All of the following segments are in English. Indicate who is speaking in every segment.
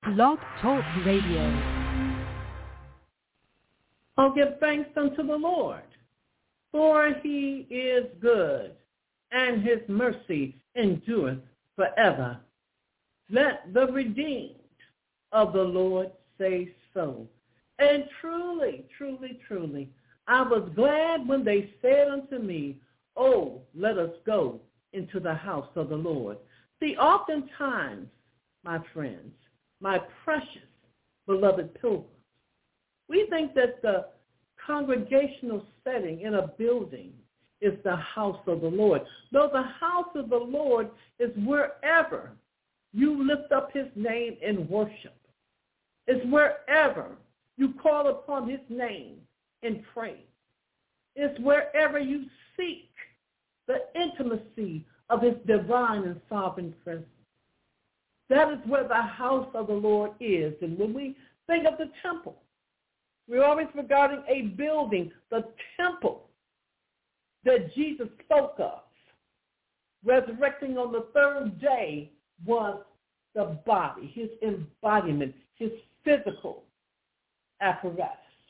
Speaker 1: Blog Talk Radio.
Speaker 2: Oh, give thanks unto the Lord, for he is good, and his mercy endureth forever. Let the redeemed of the Lord say so. And truly, truly, truly, I was glad when they said unto me, oh, let us go into the house of the Lord. See, oftentimes, my friends, my precious, beloved pilgrims, we think that the congregational setting in a building is the house of the Lord. Though the house of the Lord is wherever you lift up his name in worship. It's wherever you call upon his name in praise. It's wherever you seek the intimacy of his divine and sovereign presence. That is where the house of the Lord is. And when we think of the temple, we're always regarding a building, the temple that Jesus spoke of. Resurrecting on the third day was the body, his embodiment, his physical apparatus.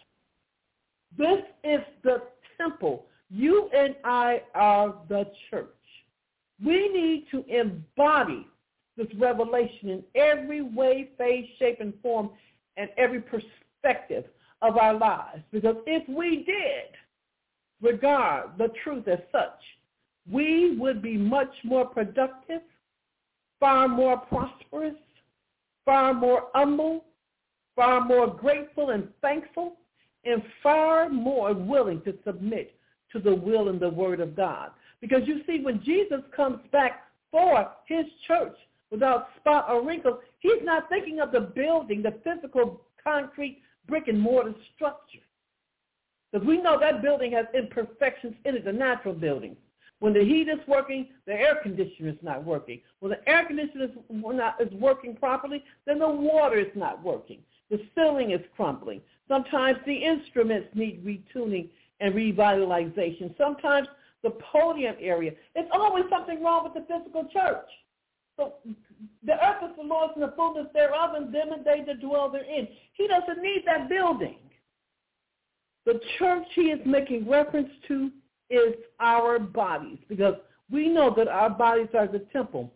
Speaker 2: This is the temple. You and I are the church. We need to embody this revelation in every way, phase, shape, and form, and every perspective of our lives. Because if we did regard the truth as such, we would be much more productive, far more prosperous, far more humble, far more grateful and thankful, and far more willing to submit to the will and the word of God. Because you see, when Jesus comes back for his church without spot or wrinkle, he's not thinking of the building, the physical concrete brick and mortar structure. Because we know that building has imperfections in it, the natural building. When the heat is working, the air conditioner is not working. When the air conditioner is working properly, then the water is not working. The ceiling is crumbling. Sometimes the instruments need retuning and revitalization. Sometimes the podium area. It's always something wrong with the physical church. So the earth is the Lord's and the fullness thereof, and them and they that dwell therein. He doesn't need that building. The church he is making reference to is our bodies, because we know that our bodies are the temple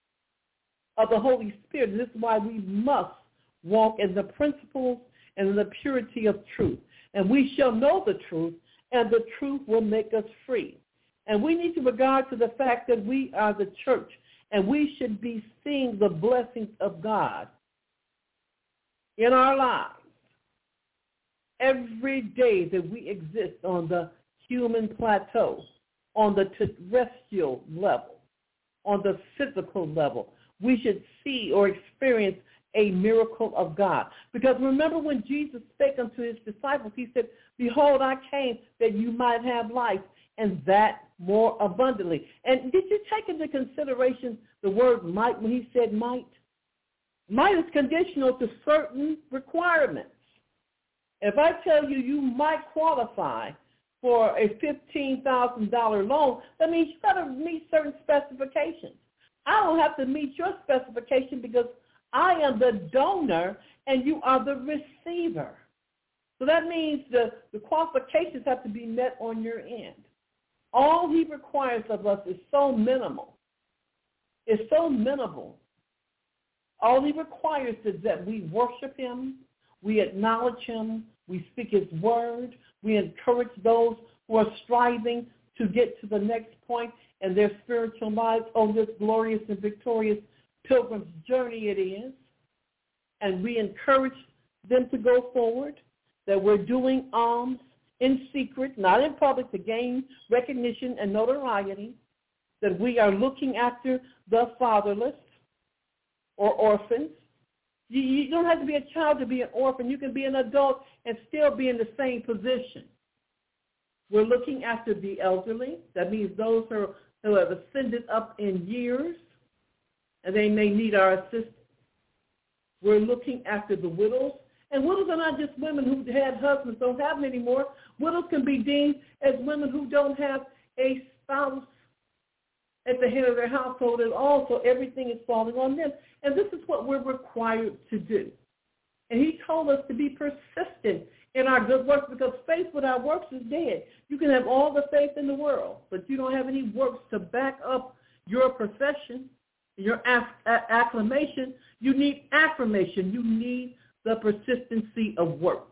Speaker 2: of the Holy Spirit. And this is why we must walk in the principles and in the purity of truth. And we shall know the truth, and the truth will make us free. And we need to regard to the fact that we are the church, and we should be seeing the blessings of God in our lives every day that we exist on the human plateau, on the terrestrial level, on the physical level. We should see or experience a miracle of God. Because remember when Jesus spake unto his disciples, he said, behold, I came that you might have life, and that more abundantly. And did you take into consideration the word might when he said might? Might is conditional to certain requirements. If I tell you you might qualify for a $15,000 loan, that means you got to meet certain specifications. I don't have to meet your specification because I am the donor and you are the receiver. So that means the qualifications have to be met on your end. All he requires of us is so minimal. It's so minimal. All he requires is that we worship him, we acknowledge him, we speak his word, we encourage those who are striving to get to the next point in their spiritual lives on this glorious and victorious pilgrim's journey it is. And we encourage them to go forward, that we're doing alms in secret, not in public, to gain recognition and notoriety, that we are looking after the fatherless or orphans. You don't have to be a child to be an orphan. You can be an adult and still be in the same position. We're looking after the elderly. That means those who have ascended up in years, and they may need our assistance. We're looking after the widows. And widows are not just women who had husbands, don't have them anymore. Widows can be deemed as women who don't have a spouse at the head of their household, and also everything is falling on them. And this is what we're required to do. And he told us to be persistent in our good works, because faith without works is dead. You can have all the faith in the world, but you don't have any works to back up your profession, your acclamation. You need affirmation. You need the persistency of works.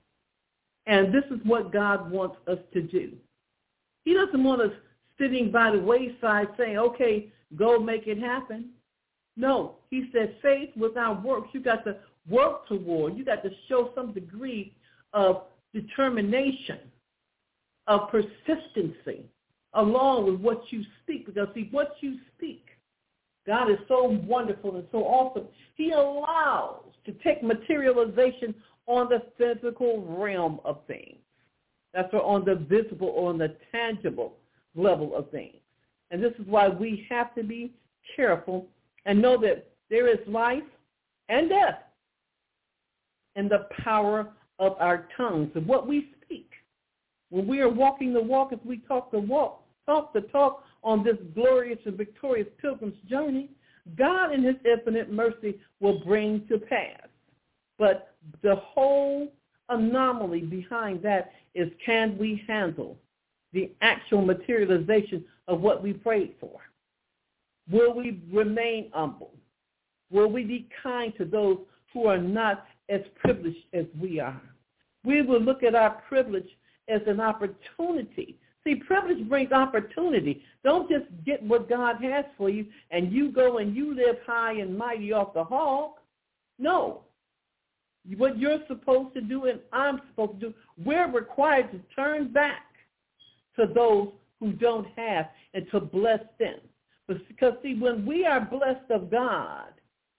Speaker 2: And this is what God wants us to do. He doesn't want us sitting by the wayside saying, okay, go make it happen. No, he said faith without works. You got to work toward. You got to show some degree of determination, of persistency, along with what you speak. Because, see, what you speak, God is so wonderful and so awesome. He allows to take materialization on the physical realm of things. That's on the visible or on the tangible level of things. And this is why we have to be careful and know that there is life and death in the power of our tongues and what we speak. When we are walking the walk, as we talk the talk on this glorious and victorious pilgrim's journey, God in his infinite mercy will bring to pass. But the whole anomaly behind that is, can we handle the actual materialization of what we prayed for? Will we remain humble? Will we be kind to those who are not as privileged as we are? We will look at our privilege as an opportunity. See, privilege brings opportunity. Don't just get what God has for you and you go and you live high and mighty off the hog. No. What you're supposed to do and I'm supposed to do, we're required to turn back to those who don't have and to bless them. Because, see, when we are blessed of God,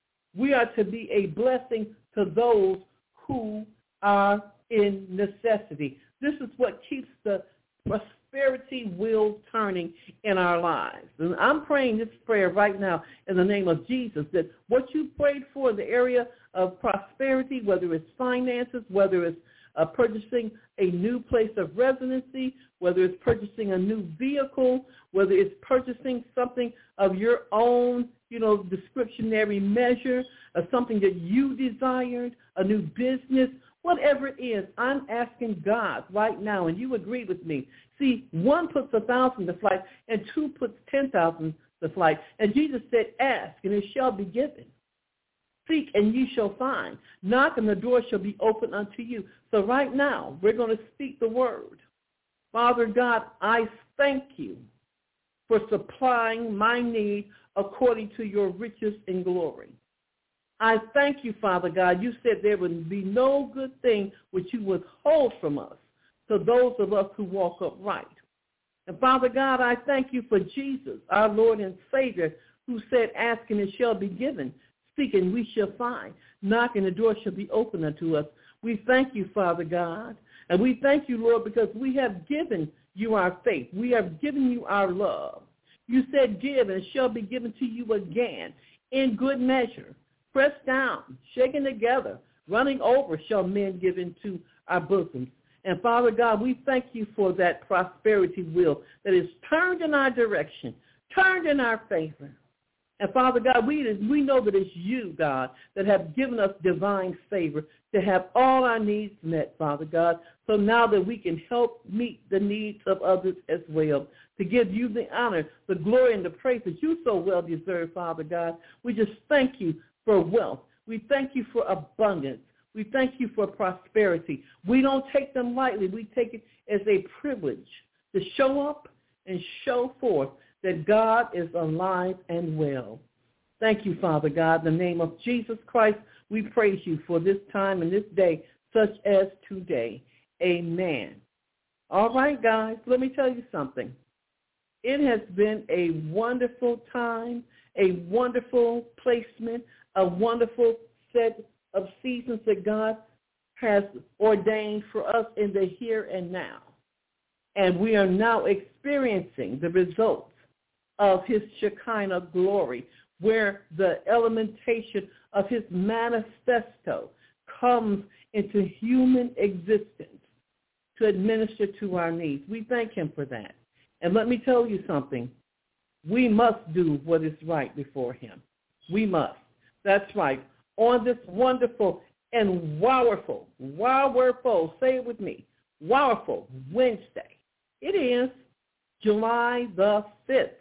Speaker 2: we are to be a blessing to those who are in necessity. This is what keeps the prosperity wheel turning in our lives. And I'm praying this prayer right now in the name of Jesus, that what you prayed for in the area of prosperity, whether it's finances, whether it's purchasing a new place of residency, whether it's purchasing a new vehicle, whether it's purchasing something of your own, discretionary measure, or something that you desired, a new business, whatever it is, I'm asking God right now, and you agree with me. See, 1 puts 1,000 to flight, and 2 puts 10,000 to flight. And Jesus said, ask, and it shall be given. Seek, and you shall find. Knock, and the door shall be opened unto you. So right now, we're going to speak the word. Father God, I thank you for supplying my need according to your riches and glory. I thank you, Father God. You said there would be no good thing which you withhold from us to those of us who walk upright. And Father God, I thank you for Jesus, our Lord and Savior, who said, ask and it shall be given. Seek and we shall find. Knock and the door shall be opened unto us. We thank you, Father God. And we thank you, Lord, because we have given you our faith. We have given you our love. You said give and it shall be given to you again in good measure. Pressed down, shaken together, running over shall men give into our bosoms. And Father God, we thank you for that prosperity wheel that is turned in our direction, turned in our favor. And Father God, we know that it's you, God, that have given us divine favor to have all our needs met, Father God. So now that we can help meet the needs of others as well, to give you the honor, the glory, and the praise that you so well deserve, Father God. We just thank you for wealth. We thank you for abundance. We thank you for prosperity. We don't take them lightly. We take it as a privilege to show up and show forth that God is alive and well. Thank you, Father God. In the name of Jesus Christ, we praise you for this time and this day, such as today. Amen. All right, guys, let me tell you something. It has been a wonderful time, a wonderful placement, a wonderful set of seasons that God has ordained for us in the here and now. And we are now experiencing the results of his Shekinah glory, where the elementation of his manifesto comes into human existence to administer to our needs. We thank him for that. And let me tell you something. We must do what is right before him. We must. That's right. On this wonderful and powerful, say it with me, powerful Wednesday. It is July the 5th,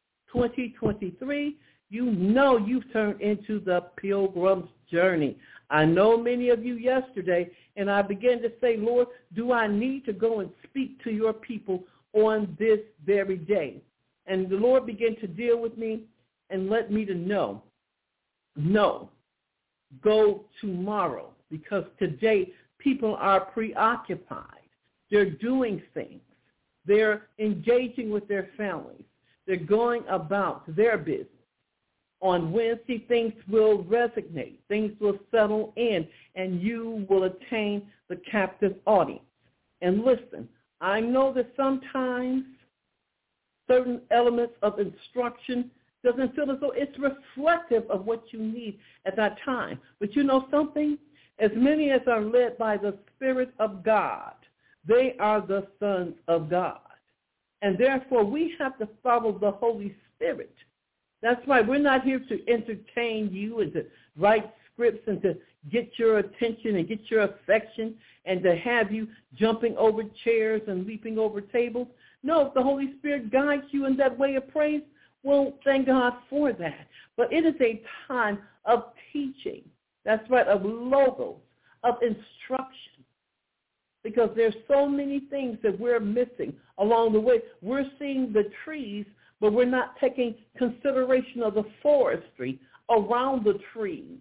Speaker 2: 2023. You know you've turned into the Pilgrim's Journey. I know many of you yesterday, and I began to say, Lord, do I need to go and speak to your people on this very day? And the Lord began to deal with me and let me to know, no, go tomorrow, because today people are preoccupied. They're doing things. They're engaging with their families. They're going about their business. On Wednesday, things will resonate. Things will settle in, and you will attain the captive audience. And listen, I know that sometimes certain elements of instruction doesn't feel as though it's reflective of what you need at that time. But you know something? As many as are led by the Spirit of God, they are the sons of God. And therefore, we have to follow the Holy Spirit. That's right. We're not here to entertain you and to write scripts and to get your attention and get your affection and to have you jumping over chairs and leaping over tables. No, if the Holy Spirit guides you in that way of praise, well, thank God for that. But it is a time of teaching. That's right, of logos, of instruction. Because there's so many things that we're missing along the way. We're seeing the trees, but we're not taking consideration of the forestry around the trees.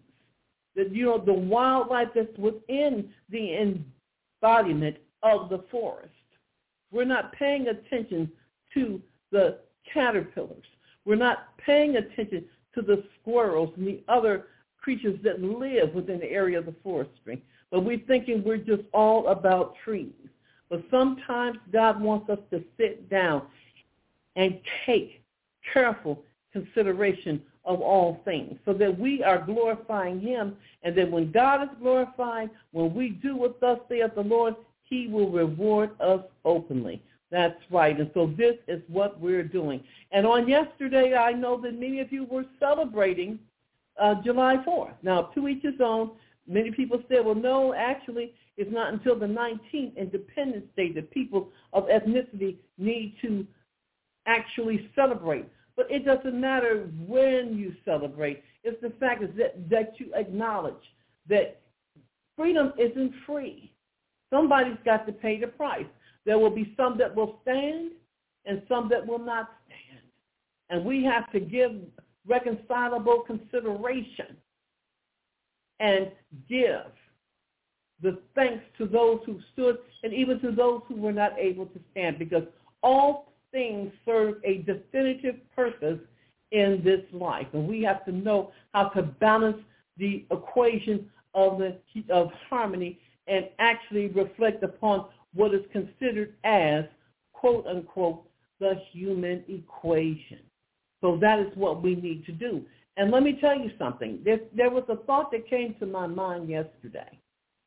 Speaker 2: The wildlife that's within the embodiment of the forest. We're not paying attention to the caterpillars. We're not paying attention to the squirrels and the other creatures that live within the area of the forestry. But we're thinking we're just all about trees. But sometimes God wants us to sit down and take careful consideration of all things so that we are glorifying him, and that when God is glorified, when we do what thus saith the Lord, he will reward us openly. That's right. And so this is what we're doing. And on yesterday, I know that many of you were celebrating July 4th. Now, to each his own. Many people said, well, no, actually, it's not until the 19th Independence Day that people of ethnicity need to actually celebrate. But it doesn't matter when you celebrate. It's the fact is that you acknowledge that freedom isn't free. Somebody's got to pay the price. There will be some that will stand and some that will not stand. And we have to give reconcilable consideration and give the thanks to those who stood and even to those who were not able to stand, because all things serve a definitive purpose in this life. And we have to know how to balance the equation of harmony and actually reflect upon what is considered as, quote unquote, the human equation. So that is what we need to do. And let me tell you something. There was a thought that came to my mind yesterday.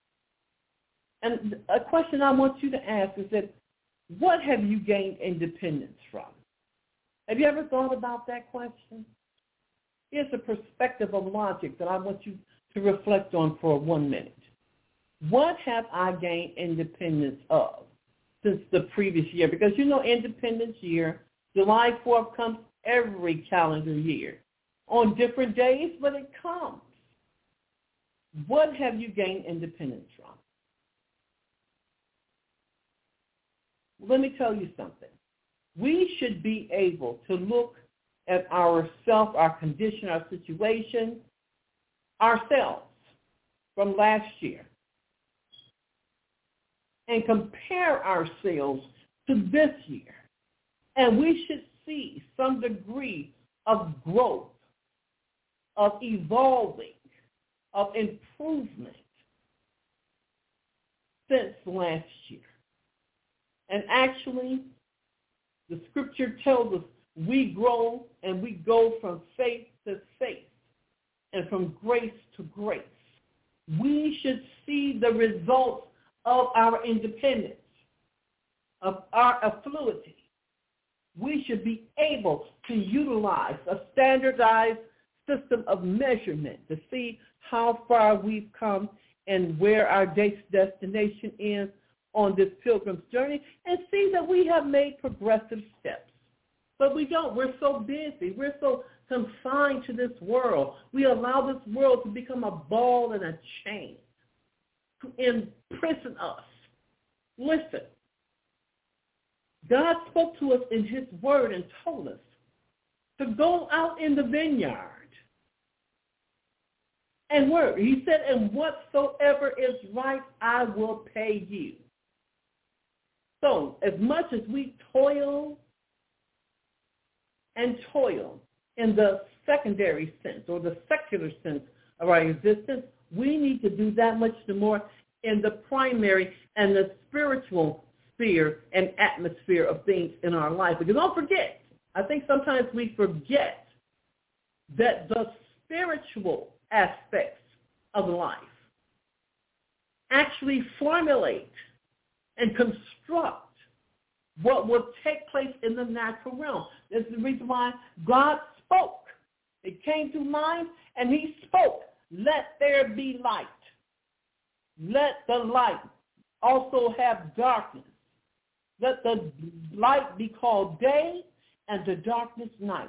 Speaker 2: And a question I want you to ask is that, what have you gained independence from? Have you ever thought about that question? Here's a perspective of logic that I want you to reflect on for 1 minute. What have I gained independence of since the previous year? Because you know, Independence Year, July 4th comes every calendar year on different days, but it comes. What have you gained independence from? Let me tell you something. We should be able to look at ourselves, our condition, our situation, ourselves from last year, and compare ourselves to this year. And we should see some degree of growth, of evolving, of improvement since last year. And actually, the scripture tells us we grow and we go from faith to faith and from grace to grace. We should see the results of our independence, of our affluity. we should be able to utilize a standardized system of measurement to see how far we've come and where our destination is on this pilgrim's journey, and see that we have made progressive steps. But we don't. We're so busy. We're so confined to this world. We allow this world to become a ball and a chain to imprison us. Listen, God spoke to us in his word and told us to go out in the vineyard and work. He said, and whatsoever is right, I will pay you. So as much as we toil in the secondary sense or the secular sense of our existence, we need to do that much more in the primary and the spiritual sphere and atmosphere of things in our life. Because don't forget, I think sometimes we forget that the spiritual aspects of life actually formulate and construct what will take place in the natural realm. This is the reason why God spoke. It came to mind, and he spoke, let there be light. Let the light also have darkness. Let the light be called day and the darkness night.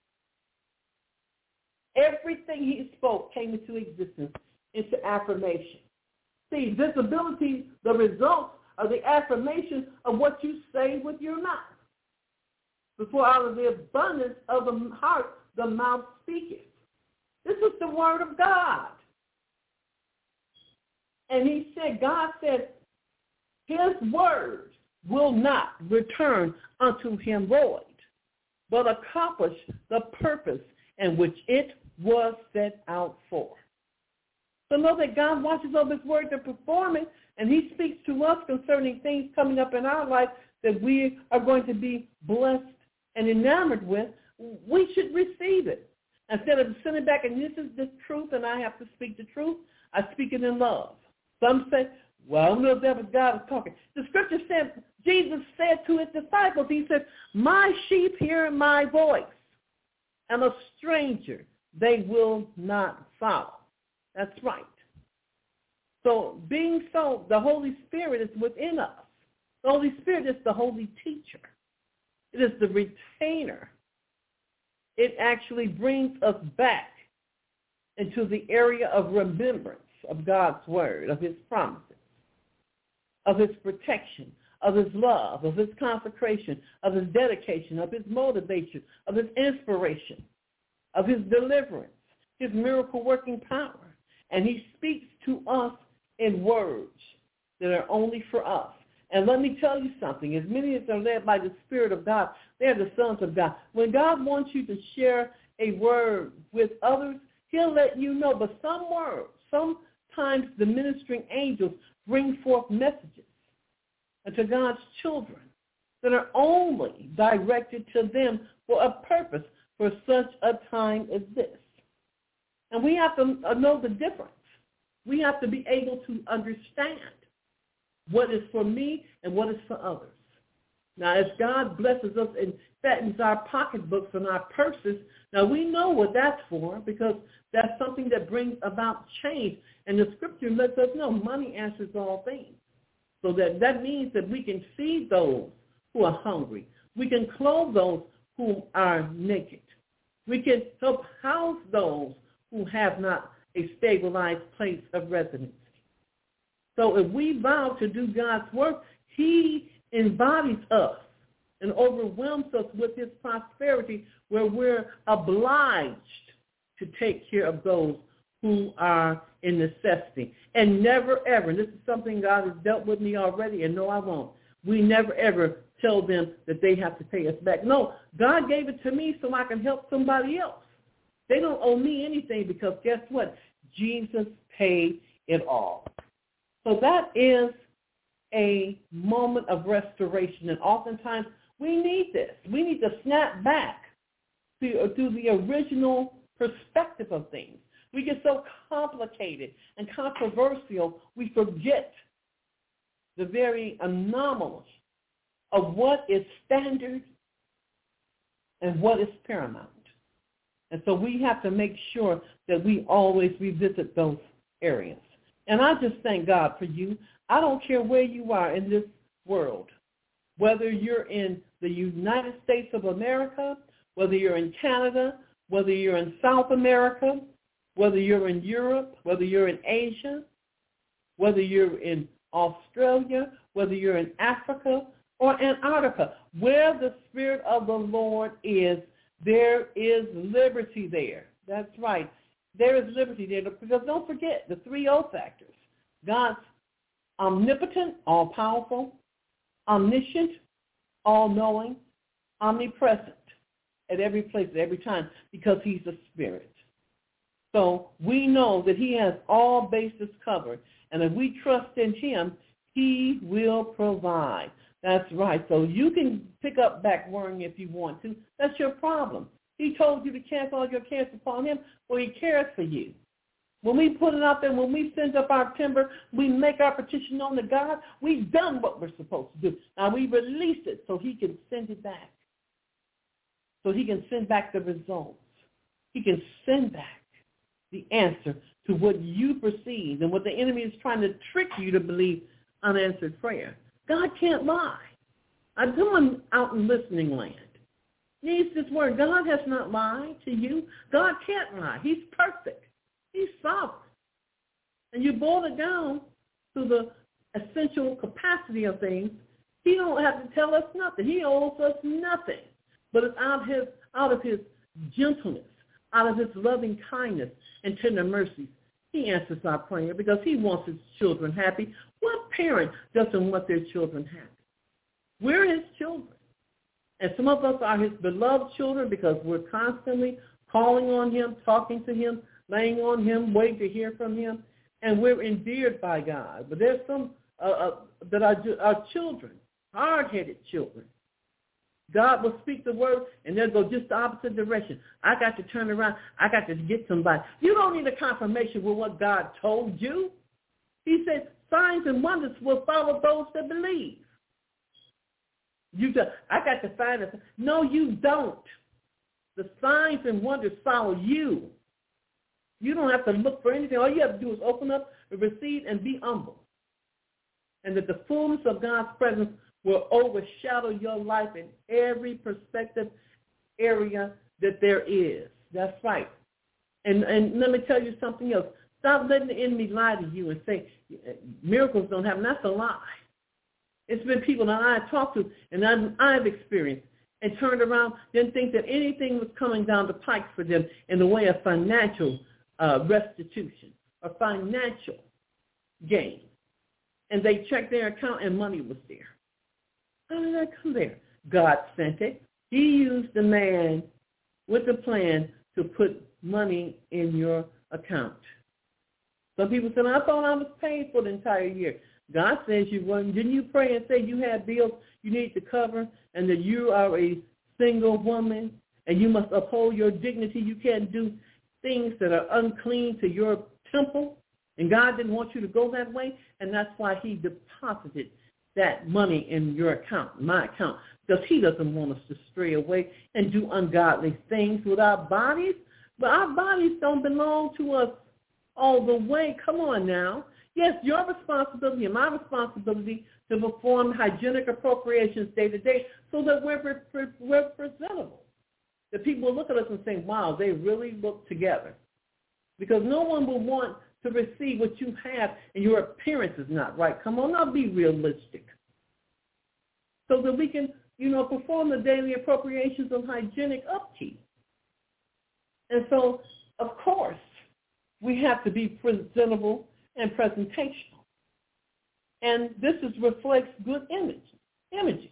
Speaker 2: Everything he spoke came into existence, into affirmation. See, visibility, the results of the affirmation of what you say with your mouth. Before out of the abundance of the heart, the mouth speaketh. This is the word of God. And he said, God said, his word will not return unto him void, but accomplish the purpose in which it was set out for. So know that God watches over his word to perform it, and he speaks to us concerning things coming up in our life that we are going to be blessed and enamored with. We should receive it. Instead of sitting back and this is the truth and I have to speak the truth, I speak it in love. Some say, well, I don't know if that was God talking. The scripture said, Jesus said to his disciples, he said, my sheep hear my voice, and a stranger they will not follow. That's right. So being so, the Holy Spirit is within us. The Holy Spirit is the holy teacher. It is the retainer. It actually brings us back into the area of remembrance of God's word, of his promises, of his protection, of his love, of his consecration, of his dedication, of his motivation, of his inspiration, of his deliverance, his miracle-working power. And he speaks to us in words that are only for us. And let me tell you something. As many as are led by the Spirit of God, they're the sons of God. When God wants you to share a word with others, he'll let you know. But some words, sometimes the ministering angels bring forth messages to God's children that are only directed to them for a purpose for such a time as this. And we have to know the difference. We have to be able to understand what is for me and what is for others. Now, as God blesses us and fattens our pocketbooks and our purses, now we know what that's for because that's something that brings about change. And the scripture lets us know money answers all things. So that means that we can feed those who are hungry. We can clothe those who are naked. We can help house those who have not a stabilized place of residency. So if we vow to do God's work, he embodies us and overwhelms us with his prosperity where we're obliged to take care of those who are in necessity. And never, ever, and this is something God has dealt with me already, and no, I won't. We never, ever tell them that they have to pay us back. No, God gave it to me so I can help somebody else. They don't owe me anything because guess what? Jesus paid it all. So that is a moment of restoration, and oftentimes we need this. We need to snap back to the original perspective of things. We get so complicated and controversial, we forget the very anomaly of what is standard and what is paramount. And so we have to make sure that we always revisit those areas. And I just thank God for you. I don't care where you are in this world, whether you're in the United States of America, whether you're in Canada, whether you're in South America, whether you're in Europe, whether you're in Asia, whether you're in Australia, whether you're in Africa or Antarctica. Where the Spirit of the Lord is, there is liberty there. That's right. There is liberty there. Because don't forget the 3 O factors. God's omnipotent, all-powerful, omniscient, all-knowing, omnipresent at every place, at every time, because he's a spirit. So we know that he has all bases covered. And if we trust in him, he will provide. That's right. So you can pick up back worrying if you want to. That's your problem. He told you to cast all your cares upon him, for he cares for you. When we put it out there, when we send up our timber, we make our petition known to God, we've done what we're supposed to do. Now we release it so he can send it back. So he can send back the results. He can send back the answer to what you perceive and what the enemy is trying to trick you to believe unanswered prayer. God can't lie. I'm doing out in listening land. Needs this word. God has not lied to you. God can't lie. He's perfect. He's sovereign. And you boil it down to the essential capacity of things. He don't have to tell us nothing. He owes us nothing. But it's out of his gentleness, out of his loving kindness and tender mercies. He answers our prayer because he wants his children happy. What parent doesn't want their children happy? We're his children. And some of us are his beloved children because we're constantly calling on him, talking to him, laying on him, waiting to hear from him. And we're endeared by God. But there's some that are children, hard-headed children. God will speak the word, and they'll go just the opposite direction. I got to turn around. I got to get somebody. You don't need a confirmation with what God told you. He said signs and wonders will follow those that believe. I got to find it. No, you don't. The signs and wonders follow you. You don't have to look for anything. All you have to do is open up, receive, and be humble. And that the fullness of God's presence will overshadow your life in every perspective area that there is. That's right. And let me tell you something else. Stop letting the enemy lie to you and say miracles don't happen. That's a lie. It's been people that I've talked to and I've experienced and turned around, didn't think that anything was coming down the pike for them in the way of financial restitution or financial gain. And they checked their account and money was there. How did that come there? God sent it. He used the man with the plan to put money in your account. Some people said, I thought I was paid for the entire year. God says you weren't. Didn't you pray and say you had bills you need to cover and that you are a single woman and you must uphold your dignity? You can't do things that are unclean to your temple. And God didn't want you to go that way, and that's why he deposited that money in your account, my account, because he doesn't want us to stray away and do ungodly things with our bodies. But our bodies don't belong to us all the way. Come on now. Yes, your responsibility and my responsibility to perform hygienic appropriations day to day so that we're presentable. That people will look at us and say, wow, they really look together. Because no one will want to receive what you have and your appearance is not right. Come on, now be realistic. So that we can, perform the daily appropriations of hygienic upkeep. And so, of course, we have to be presentable and presentational. And this reflects good imagery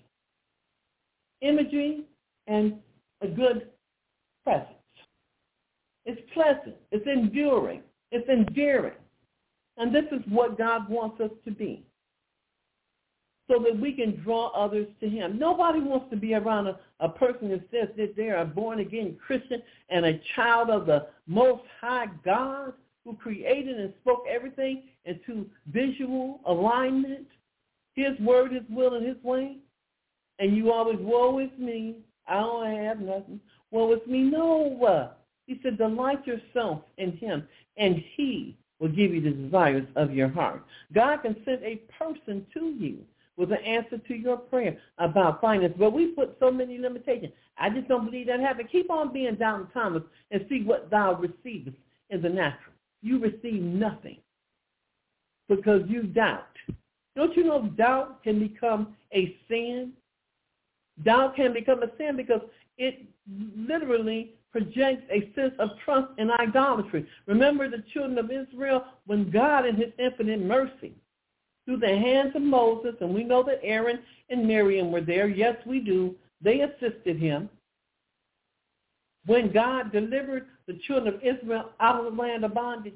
Speaker 2: and a good presence. It's pleasant. It's enduring. It's endearing. And this is what God wants us to be so that we can draw others to him. Nobody wants to be around a person that says that they are a born-again Christian and a child of the Most High God who created and spoke everything into visual alignment, his word, his will, and his way. And you always, woe is me, I don't have nothing. Well, it's me. No. He said, delight yourself in him, and he will give you the desires of your heart. God can send a person to you with an answer to your prayer about finance. But we put so many limitations. I just don't believe that happened. Keep on being Doubting Thomas and see what thou receivest in the natural. You receive nothing because you doubt. Don't you know doubt can become a sin? Doubt can become a sin because it literally projects a sense of trust in idolatry. Remember the children of Israel when God in his infinite mercy, through the hands of Moses, and we know that Aaron and Miriam were there. Yes, we do. They assisted him. When God delivered the children of Israel out of the land of bondage,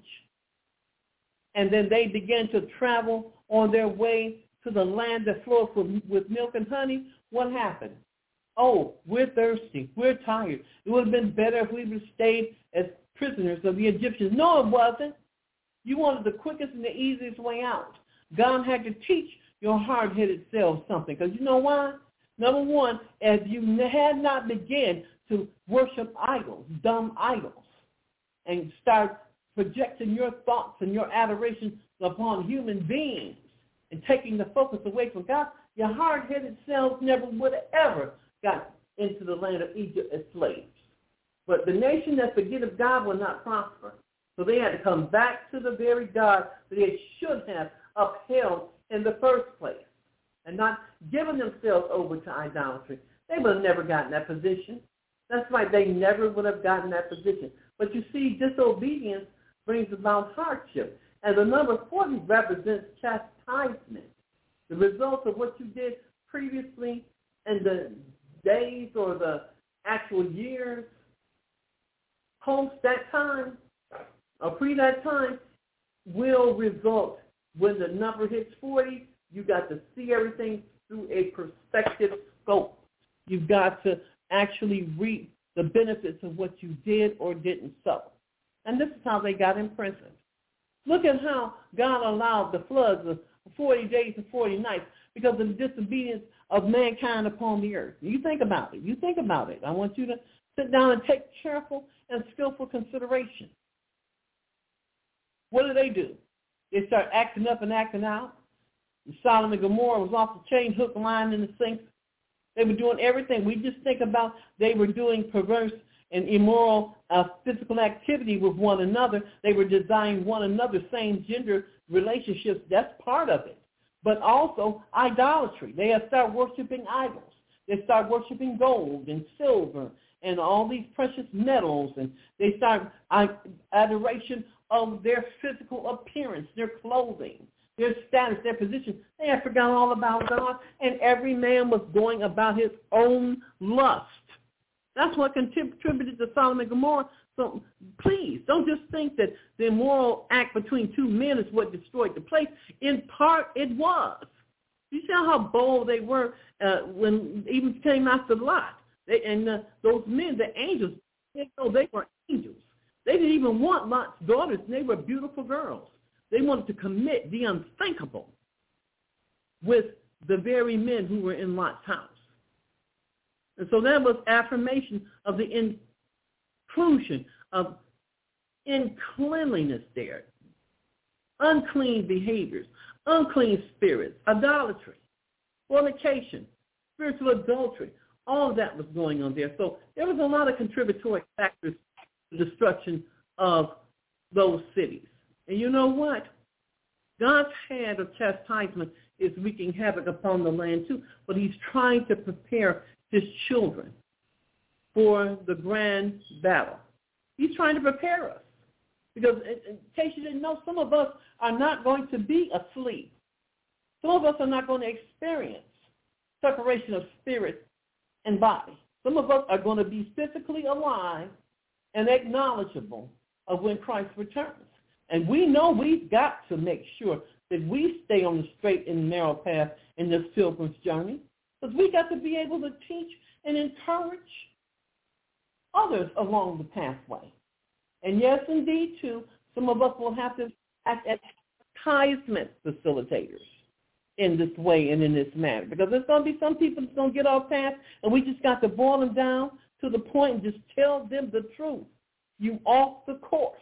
Speaker 2: and then they began to travel on their way to the land that flows with milk and honey, what happened? Oh, we're thirsty. We're tired. It would have been better if we would have stayed as prisoners of the Egyptians. No, it wasn't. You wanted the quickest and the easiest way out. God had to teach your hard-headed self something. Because you know why? Number one, as you had not begun to worship idols, dumb idols, and start projecting your thoughts and your adoration upon human beings and taking the focus away from God, your hard-headed selves never would have ever got into the land of Egypt as slaves. But the nation that forgetteth God will not prosper. So they had to come back to the very God that they should have upheld in the first place and not given themselves over to idolatry. They would have never gotten that position. That's right, they never would have gotten that position. But you see, disobedience brings about hardship. And the number 40 represents chastisement, the result of what you did previously in the days or the actual years post that time or pre that time will result. When the number hits 40, you got to see everything through a perspective scope. You've got to actually reap the benefits of what you did or didn't sow. And this is how they got imprisoned. Look at how God allowed the floods of 40 days and 40 nights because of the disobedience of mankind upon the earth. You think about it. You think about it. I want you to sit down and take careful and skillful consideration. What do? They start acting up and acting out. Sodom and Gomorrah was off the chain, hook, line, and the sinker. They were doing everything. We just think about they were doing perverse and immoral physical activity with one another. They were designing one another, same-gender relationships. That's part of it. But also idolatry. They have started worshiping idols. They start worshiping gold and silver and all these precious metals. And they start adoration of their physical appearance, their clothing, their status, their position. They had forgotten all about God, and every man was going about his own lust. That's what contributed to Sodom and Gomorrah. So please, don't just think that the immoral act between two men is what destroyed the place. In part, it was. You see how bold they were when even came after Lot. Those men, the angels, they were angels. They didn't even want Lot's daughters, and they were beautiful girls. They wanted to commit the unthinkable with the very men who were in Lot's house. And so that was affirmation of the inclusion of uncleanliness there, unclean behaviors, unclean spirits, idolatry, fornication, spiritual adultery. All of that was going on there. So there was a lot of contributory factors to the destruction of those cities. And you know what? God's hand of chastisement is wreaking havoc upon the land too, but he's trying to prepare his children for the grand battle. He's trying to prepare us. Because in case you didn't know, some of us are not going to be asleep. Some of us are not going to experience separation of spirit and body. Some of us are going to be physically alive and acknowledgeable of when Christ returns. And we know we've got to make sure that we stay on the straight and narrow path in this pilgrim's journey, because we got to be able to teach and encourage others along the pathway. And yes, indeed, too, some of us will have to act as advertisement facilitators in this way and in this manner. Because there's going to be some people that's going to get off task, and we just got to boil them down to the point and just tell them the truth. You off the course.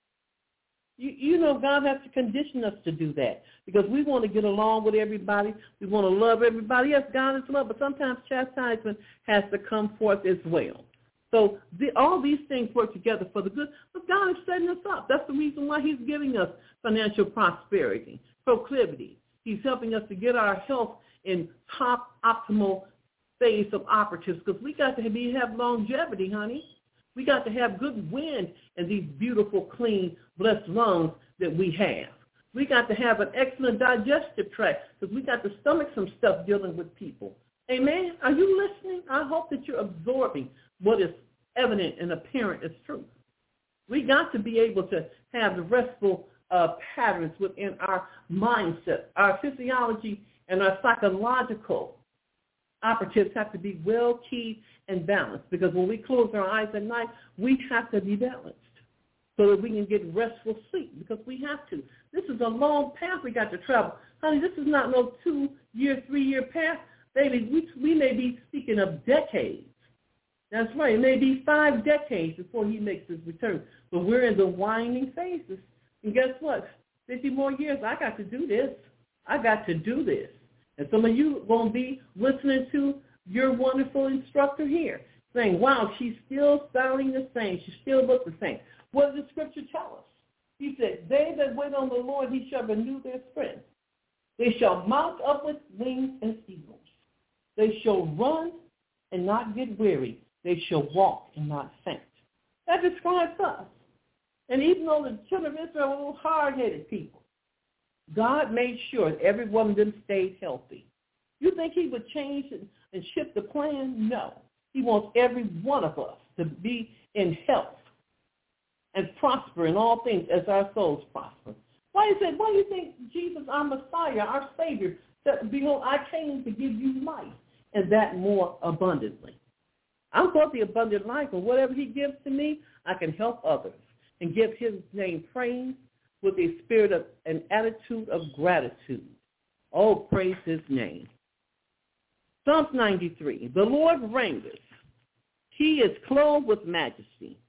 Speaker 2: You know, God has to condition us to do that because we want to get along with everybody. We want to love everybody. Yes, God is love, but sometimes chastisement has to come forth as well. So all these things work together for the good, but God is setting us up. That's the reason why he's giving us financial prosperity, proclivity. He's helping us to get our health in top optimal phase of operatives because we got to have longevity, honey. We got to have good wind in these beautiful, clean, blessed lungs that we have. We got to have an excellent digestive tract because we got to stomach some stuff dealing with people. Amen? Are you listening? I hope that you're absorbing what is evident and apparent as truth. We got to be able to have the restful patterns within our mindset. Our physiology and our psychological operatives have to be well keyed and balanced because when we close our eyes at night, we have to be balanced so that we can get restful sleep because we have to. This is a long path we got to travel. Honey, this is not no 2-year, 3-year path. Baby, we may be speaking of decades. That's right. It may be 5 decades before he makes his return. But we're in the winding phases. And guess what? 50 more years, I got to do this. I got to do this. And some of you are going to be listening to your wonderful instructor here saying, wow, she's still sounding the same. She still looks the same. What does the scripture tell us? He said, they that wait on the Lord, he shall renew their strength. They shall mount up with wings as eagles. They shall run and not get weary. They shall walk and not faint. That describes us. And even though the children of Israel were a little hard-headed people, God made sure that every one of them stayed healthy. You think he would change and shift the plan? No. He wants every one of us to be in health and prosper in all things as our souls prosper. Why do you think Jesus, our Messiah, our Savior, said, behold, I came to give you life and that more abundantly. I'm for the abundant life, and whatever he gives to me, I can help others and give his name praise with a spirit of an attitude of gratitude. Oh, praise his name. Psalms 93, the Lord reigneth. He is clothed with majesty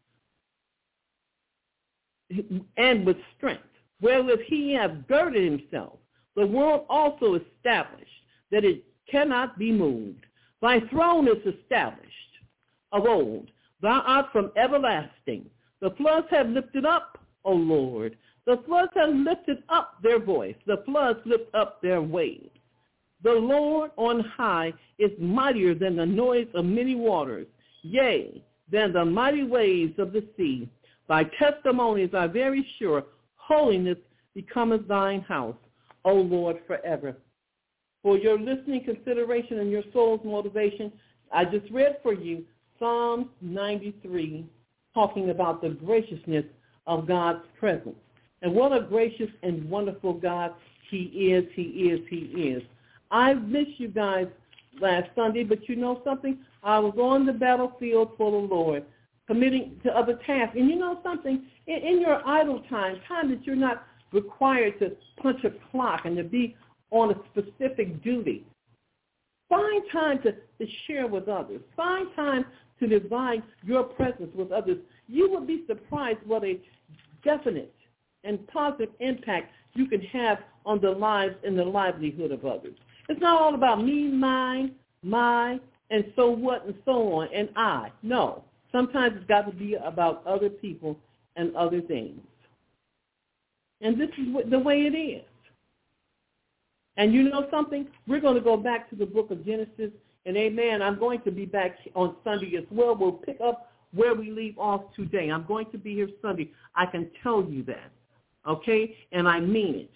Speaker 2: and with strength, wherewith he hath girded himself. The world also established, that it cannot be moved. Thy throne is established of old. Thou art from everlasting. The floods have lifted up, O Lord. The floods have lifted up their voice. The floods lift up their waves. The Lord on high is mightier than the noise of many waters, yea, than the mighty waves of the sea. Thy testimonies are very sure. Holiness becometh thine house, O Lord, forever. For your listening consideration and your soul's motivation, I just read for you Psalms 93, talking about the graciousness of God's presence. And what a gracious and wonderful God he is, he is, he is. I missed you guys last Sunday, but you know something? I was on the battlefield for the Lord, committing to other tasks. And you know something? In your idle time that you're not required to punch a clock and to be on a specific duty, find time to share with others. Find time to divide your presence with others. You will be surprised what a definite and positive impact you can have on the lives and the livelihood of others. It's not all about me, mine, my, and so what, and so on, and I. No. Sometimes it's got to be about other people and other things. And this is the way it is. And you know something? We're going to go back to the book of Genesis, and amen, I'm going to be back on Sunday as well. We'll pick up where we leave off today. I'm going to be here Sunday. I can tell you that, okay? And I mean it.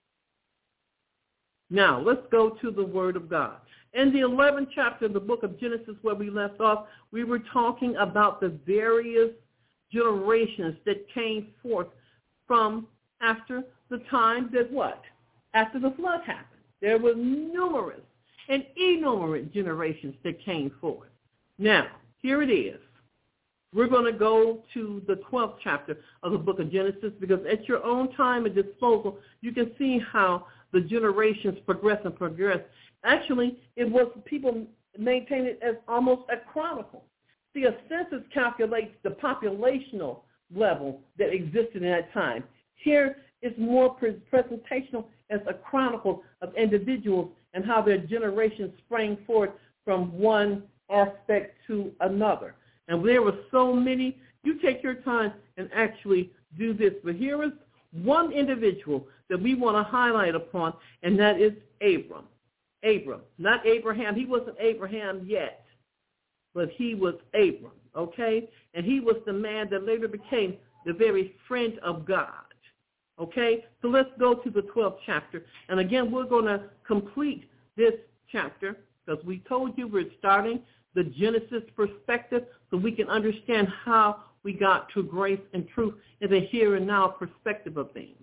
Speaker 2: Now, let's go to the Word of God. In the 11th chapter of the book of Genesis where we left off, we were talking about the various generations that came forth from after the time that what? After the flood happened. There were numerous and innumerable generations that came forth. Now, here it is. We're going to go to the 12th chapter of the book of Genesis because at your own time and disposal, you can see how the generations progress and progress. Actually, it was people maintain it as almost a chronicle. See, a census calculates the populational level that existed in that time. Here is more presentational as a chronicle of individuals and how their generations sprang forth from one aspect to another. And there were so many. You take your time and actually do this. But here is one individual that we want to highlight upon, and that is Abram. Abram, not Abraham. He wasn't Abraham yet, but he was Abram, okay? And he was the man that later became the very friend of God, okay? So let's go to the 12th chapter. And again, we're going to complete this chapter because we told you we're starting the Genesis perspective so we can understand how we got to grace and truth in the here and now perspective of things.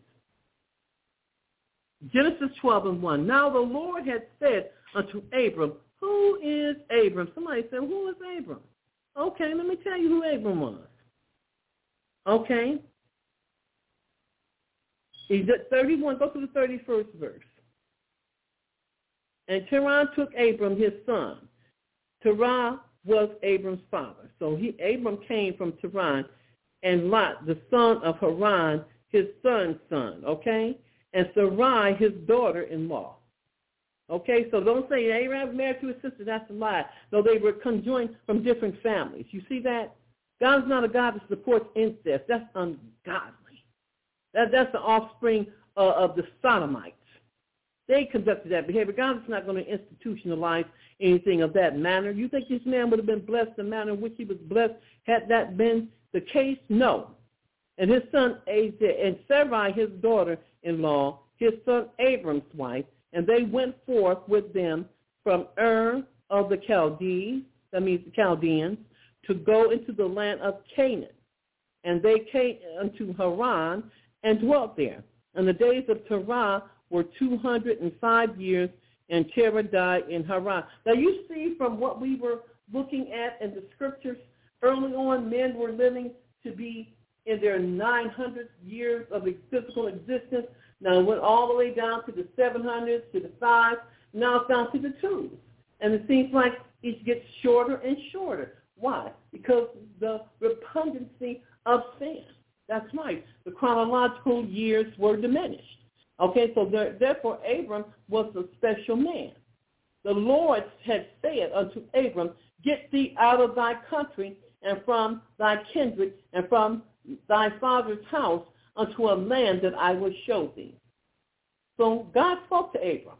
Speaker 2: Genesis 12:1. Now the Lord had said unto Abram, who is Abram? Somebody said, who is Abram? Okay, let me tell you who Abram was. Okay. He's at 31. Go to the 31st verse. And Terah took Abram his son. Terah was Abram's father. So Abram came from Terah, and Lot, the son of Haran, his son's son, okay? And Sarai, his daughter-in-law. Okay, so don't say Abraham was married to his sister. That's a lie. No, they were conjoined from different families. You see that? God is not a God that supports incest. That's ungodly. That's the offspring of the Sodomites. They conducted that behavior. God is not going to institutionalize anything of that manner. You think this man would have been blessed the manner in which he was blessed had that been the case? No. And his son, and Sarai, his daughter-in-law, his son Abram's wife, and they went forth with them from Ur of the Chaldees, that means the Chaldeans, to go into the land of Canaan. And they came unto Haran and dwelt there. And the days of Terah were 205 years, and Terah died in Haran. Now you see from what we were looking at in the scriptures, early on men were living to be in their 900 years of physical existence. Now it went all the way down to the 700s, to the 5s, now it's down to the 2s. And it seems like it gets shorter and shorter. Why? Because the repugnancy of sin. That's right. The chronological years were diminished. Okay, so therefore Abram was a special man. The Lord had said unto Abram, get thee out of thy country and from thy kindred and from thy father's house unto a land that I will show thee. So God spoke to Abram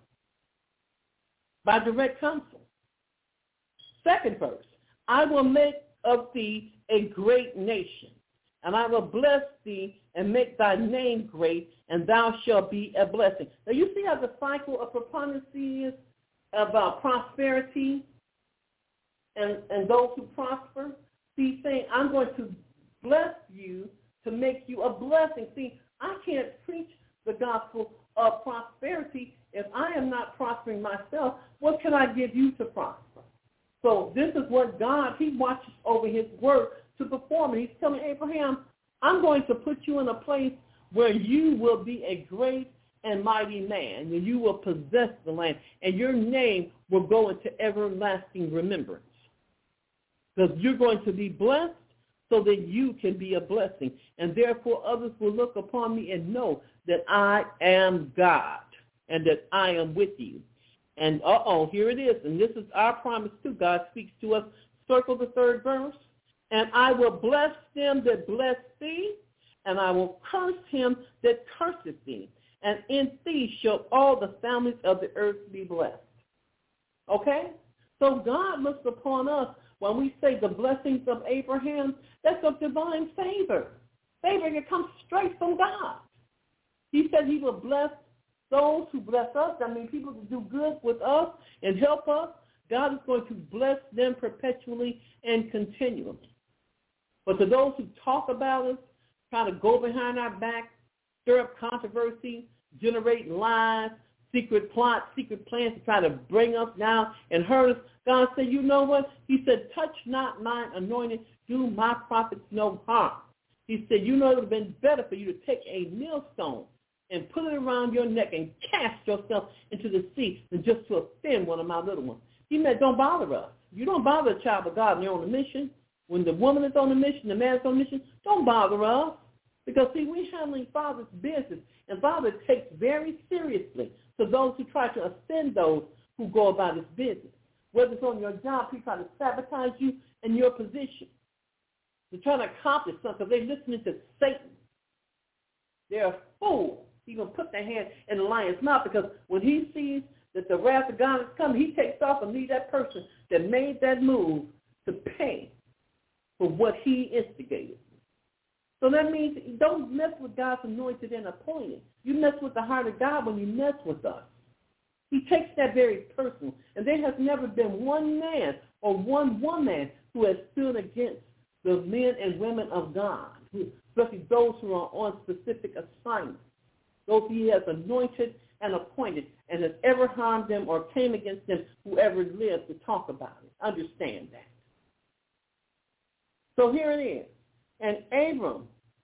Speaker 2: by direct counsel. Second verse, I will make of thee a great nation, and I will bless thee and make thy name great, and thou shalt be a blessing. Now you see how the cycle of preponderancy is about prosperity and those who prosper. See, he's saying, I'm going to bless you to make you a blessing. See, I can't preach the gospel of prosperity if I am not prospering myself. What can I give you to prosper? So this is what God, he watches over his word to perform it. He's telling Abraham, I'm going to put you in a place where you will be a great and mighty man, and you will possess the land, and your name will go into everlasting remembrance. Because you're going to be blessed so that you can be a blessing. And therefore others will look upon me and know that I am God and that I am with you. And here it is. And this is our promise too. God speaks to us. Circle the third verse. And I will bless them that bless thee, and I will curse him that curseth thee. And in thee shall all the families of the earth be blessed. Okay? So God looks upon us. When we say the blessings of Abraham, that's of divine favor. Favor that comes straight from God. He said he will bless those who bless us. I mean, people who do good with us and help us. God is going to bless them perpetually and continually. But to those who talk about us, try to go behind our back, stir up controversy, generate lies, secret plots, secret plans to try to bring us down and hurt us, God said, you know what? He said, touch not mine anointed, do my prophets no harm. He said, you know, it would have been better for you to take a millstone, and put it around your neck and cast yourself into the sea and just to offend one of my little ones. He meant don't bother us. You don't bother a child of God when you're on a mission. When the woman is on a mission, the man is on a mission, don't bother us. Because, see, we're handling Father's business, and Father takes very seriously to those who try to offend those who go about his business. Whether it's on your job, people try to sabotage you and your position. They're trying to accomplish something because they're listening to Satan. They're a fool. He's going to put their hand in the lion's mouth because when he sees that the wrath of God is coming, he takes off and leaves that person that made that move to pay for what he instigated. So that means don't mess with God's anointed and appointed. You mess with the heart of God when you mess with us. He takes that very personal. And there has never been one man or one woman who has stood against the men and women of God, especially those who are on specific assignments, those he has anointed and appointed, and has ever harmed them or came against them, whoever lives to talk about it. Understand that. So here it is. And Abram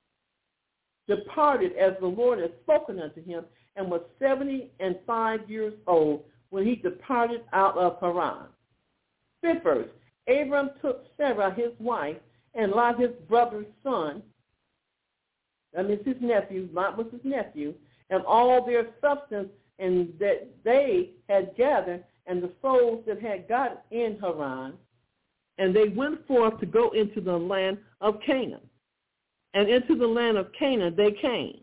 Speaker 2: departed as the Lord had spoken unto him, and was 75 years old when he departed out of Haran. 5th verse, Abram took Sarah his wife, and Lot his brother's son, that means his nephew, Lot was his nephew, and all their substance and that they had gathered, and the souls that had got in Haran, and they went forth to go into the land of Canaan. And into the land of Canaan they came.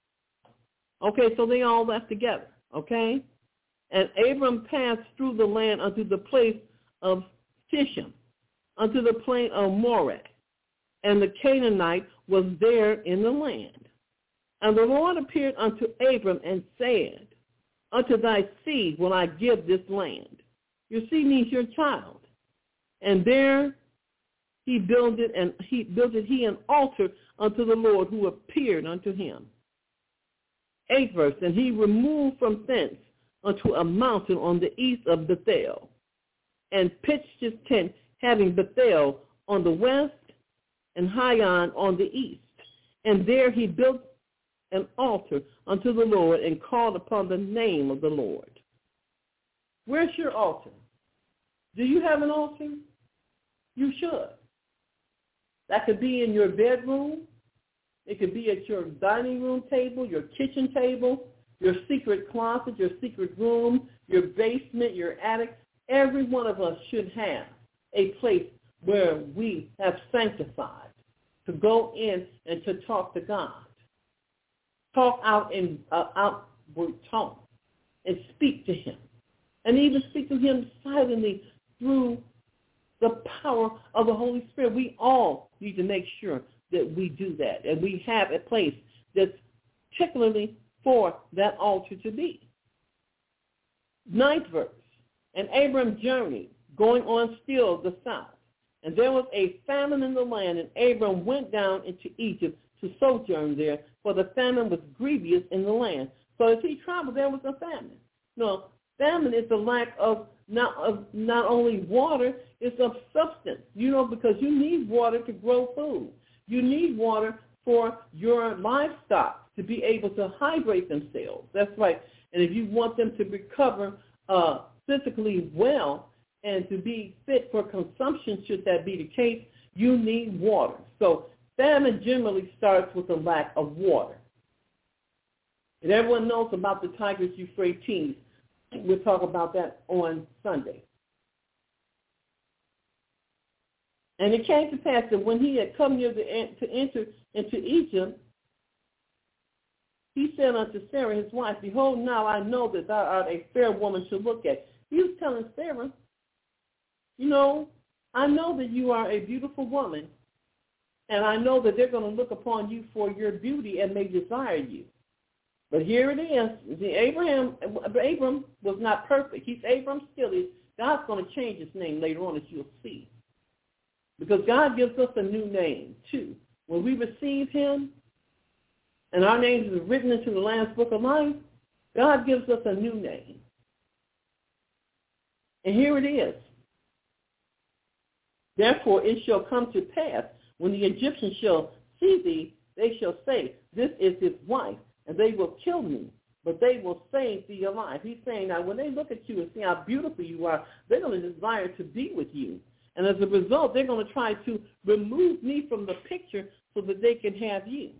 Speaker 2: Okay, so they all left together, okay? And Abram passed through the land unto the place of Shechem, unto the plain of Moreh. And the Canaanite was there in the land. And the Lord appeared unto Abram and said, unto thy seed will I give this land. Your seed means your child. And there he builded an altar unto the Lord who appeared unto him. 8th verse, and he removed from thence unto a mountain on the east of Bethel, and pitched his tent, having Bethel on the west and Hion on the east. And there he built an altar unto the Lord and called upon the name of the Lord. Where's your altar? Do you have an altar? You should. That could be in your bedroom. It could be at your dining room table, your kitchen table, your secret closet, your secret room, your basement, your attic. Every one of us should have a place where we have sanctified to go in and to talk to God. Talk out in outward tone and speak to him. And even speak to him silently through the power of the Holy Spirit. We all need to make sure that we do that. And we have a place that's particularly for that altar to be. 9th verse, and Abram journeyed, going on still the south. And there was a famine in the land, and Abram went down into Egypt to sojourn there, for the famine was grievous in the land. So as he traveled, there was a famine. No, famine is the lack of not only water, it's of substance, because you need water to grow food. You need water for your livestock to be able to hydrate themselves. That's right. And if you want them to recover physically well and to be fit for consumption, should that be the case, you need water. So famine generally starts with a lack of water. And everyone knows about the Tigris Euphrates. We'll talk about that on Sunday. And it came to pass that when he had come near to enter into Egypt, he said unto Sarah his wife, behold, now I know that thou art a fair woman to look at. He was telling Sarah, I know that you are a beautiful woman, and I know that they're going to look upon you for your beauty and may desire you. But here it is. Abram was not perfect. He's Abram still. God's going to change his name later on, as you'll see. Because God gives us a new name, too. When we receive him, and our names are written into the Lamb's Book of Life, God gives us a new name. And here it is. Therefore it shall come to pass, when the Egyptians shall see thee, they shall say, this is his wife. and they will kill me, but they will save thee alive. He's saying now when they look at you and see how beautiful you are, they're going to desire to be with you. And as a result, they're going to try to remove me from the picture so that they can have you.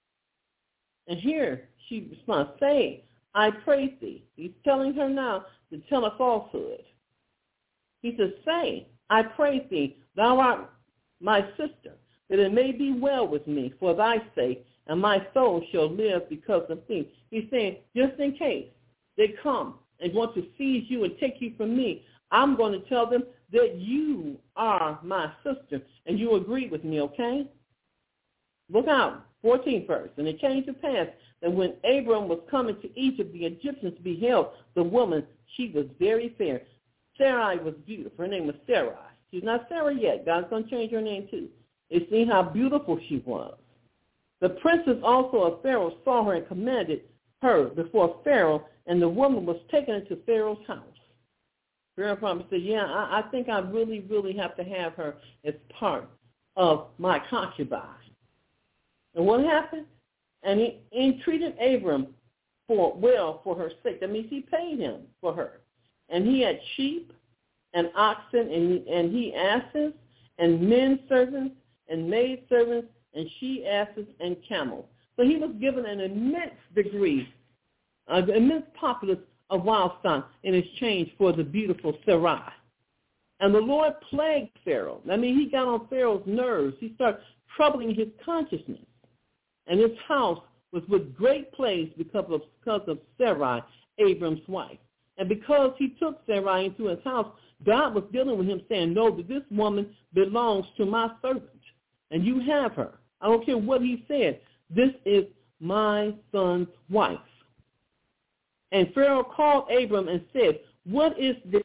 Speaker 2: And here she responds, say, I praise thee. He's telling her now to tell a falsehood. He says, say, I praise thee, thou art my sister, that it may be well with me for thy sake, and my soul shall live because of thee. He's saying, just in case they come and want to seize you and take you from me, I'm going to tell them that you are my sister, and you agree with me, okay? Look out, 14th verse. And it came to pass that when Abram was coming to Egypt, the Egyptians beheld the woman. She was very fair. Sarai was beautiful. Her name was Sarai. She's not Sarah yet. God's going to change her name too. You see how beautiful she was. The princess also of Pharaoh saw her and commanded her before Pharaoh, and the woman was taken into Pharaoh's house. Pharaoh probably said, yeah, I think I really, really have to have her as part of my concubine. And what happened? And he entreated Abram for her sake. That means he paid him for her. And he had sheep and oxen and he asses and men servants and maid servants and she asses and camels. So he was given an immense degree, an immense populace of livestock in exchange for the beautiful Sarai. And the Lord plagued Pharaoh. I mean, he got on Pharaoh's nerves. He started troubling his consciousness. And his house was with great plagues because of Sarai, Abram's wife. And because he took Sarai into his house, God was dealing with him saying, no, that this woman belongs to my servant, and you have her. I don't care what he said. This is my son's wife. And Pharaoh called Abram and said, what is this